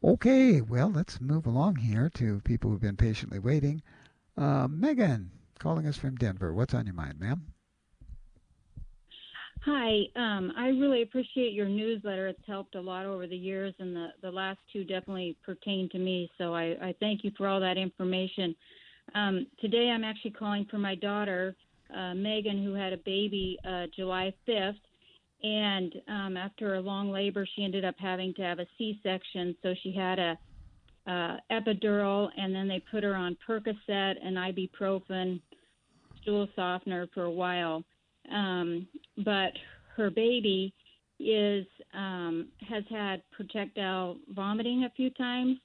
Okay, well, let's move along here to people who've been patiently waiting. Megan, calling us from Denver. What's on your mind, ma'am? Hi, I really appreciate your newsletter. It's helped a lot over the years, and the last two definitely pertain to me. So I thank you for all that information. Today I'm actually calling for my daughter, Megan, who had a baby July 5th. And after a long labor, she ended up having to have a C-section. So she had a epidural, and then they put her on Percocet and ibuprofen, stool softener for a while. But her baby is has had projectile vomiting a few times,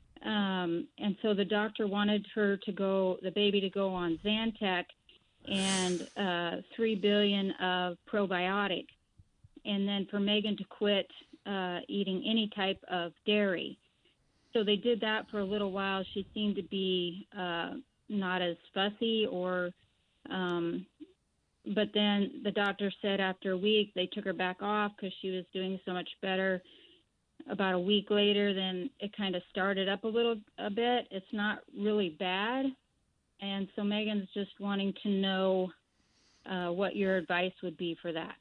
and so the doctor wanted the baby to go on Zantac and 3 billion of probiotic, and then for Megan to quit eating any type of dairy. So they did that for a little while. She seemed to be not as fussy or um, but then the doctor said after a week they took her back off because she was doing so much better. About a week later, then it kind of started up a bit. It's not really bad, and so Megan's just wanting to know what your advice would be for that.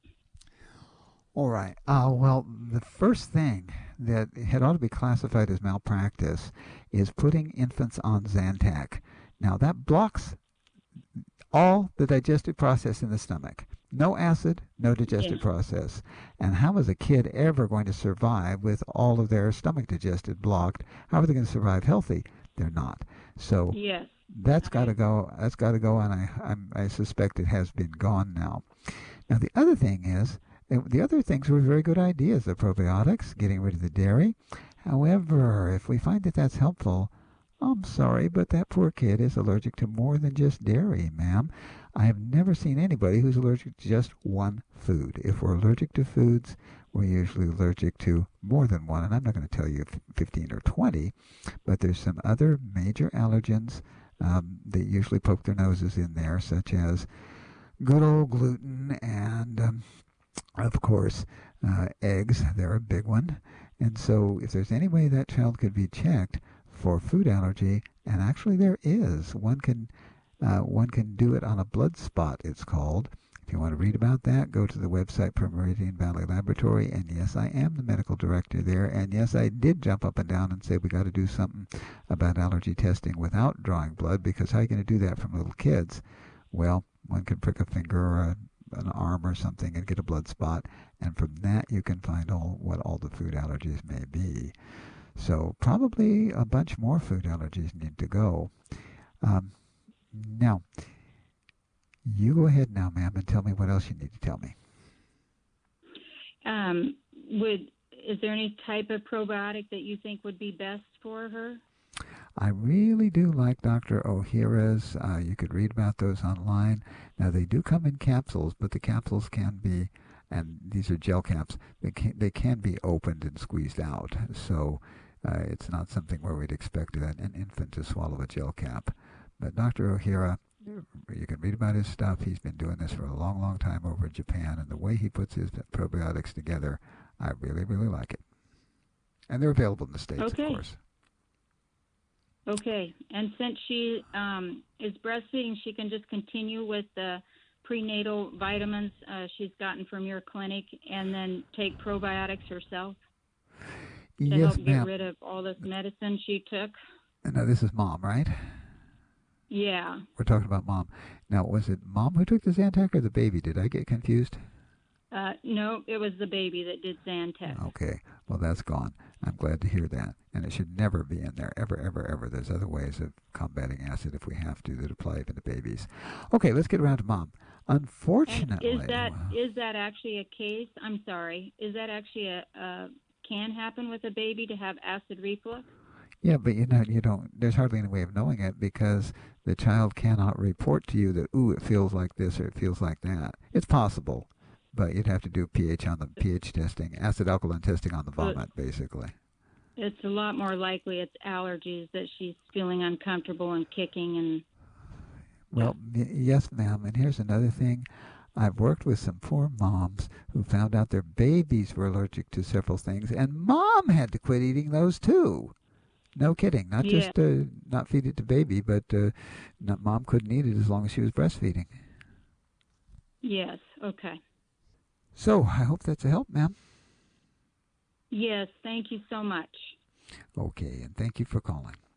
All right. Well, the first thing that had ought to be classified as malpractice is putting infants on Zantac. Now, that blocks all the digestive process in the stomach. No acid, no digestive Yeah. process. And how is a kid ever going to survive with all of their stomach digested blocked? How are they going to survive healthy? They're not. So Yes. that's got I to go. That's got to go, and I suspect it has been gone now. Now the other thing is, the other things were very good ideas. The probiotics, getting rid of the dairy. However, if we find that that's helpful, I'm sorry, but that poor kid is allergic to more than just dairy, ma'am. I have never seen anybody who's allergic to just one food. If we're allergic to foods, we're usually allergic to more than one, and I'm not going to tell you 15 or 20, but there's some other major allergens that usually poke their noses in there, such as good old gluten and, of course, eggs. They're a big one. And so, if there's any way that child could be checked for food allergy, and actually there is, one can do it on a blood spot. It's called. If you want to read about that, go to the website for Meridian Valley Laboratory. And yes, I am the medical director there. And yes, I did jump up and down and say we got to do something about allergy testing without drawing blood, because how are you going to do that from little kids? Well, one can prick a finger or an arm or something and get a blood spot, and from that you can find what all the food allergies may be. So probably a bunch more food allergies need to go. Um, Now, you go ahead now, ma'am, and tell me what else you need to tell me. um, would is there any type of probiotic that you think would be best for her? I really do like Dr. O'Hara's. You could read about those online. Now, they do come in capsules, but the capsules can be, and these are gel caps, they can be opened and squeezed out. So it's not something where we'd expect an infant to swallow a gel cap. But Dr. O'Hara, you can read about his stuff. He's been doing this for a long, long time over in Japan, and the way he puts his probiotics together, I really, really like it. And they're available in the States, of Okay. course. Okay. And since she is breastfeeding, she can just continue with the prenatal vitamins she's gotten from your clinic and then take probiotics herself to Yes, help get ma'am. rid of all this medicine she took. Now, this is mom, right? Yeah. We're talking about mom. Now, was it mom who took the Zantac or the baby? Did I get confused? No, it was the baby that did Zantac. Okay, well, that's gone. I'm glad to hear that. And it should never be in there, ever, ever, ever. There's other ways of combating acid if we have to that apply even to babies. Okay, let's get around to mom. And Unfortunately, well, is that actually a case? I'm sorry. Is that actually can happen with a baby to have acid reflux? yeah, but you don't, there's hardly any way of knowing it because the child cannot report to you that, ooh, it feels like this or it feels like that. It's possible, but you'd have to do pH testing, acid alkaline testing on the So vomit, basically. it's a lot more likely it's allergies that she's feeling uncomfortable and kicking and yeah. Well, yes, ma'am. And here's another thing. I've worked with some poor moms who found out their babies were allergic to several things, and mom had to quit eating those too. No kidding. Not Yeah. just not feed it to baby, but mom couldn't eat it as long as she was breastfeeding. Yes. Okay. So I hope that's a help, ma'am. Yes. Thank you so much. Okay, and thank you for calling.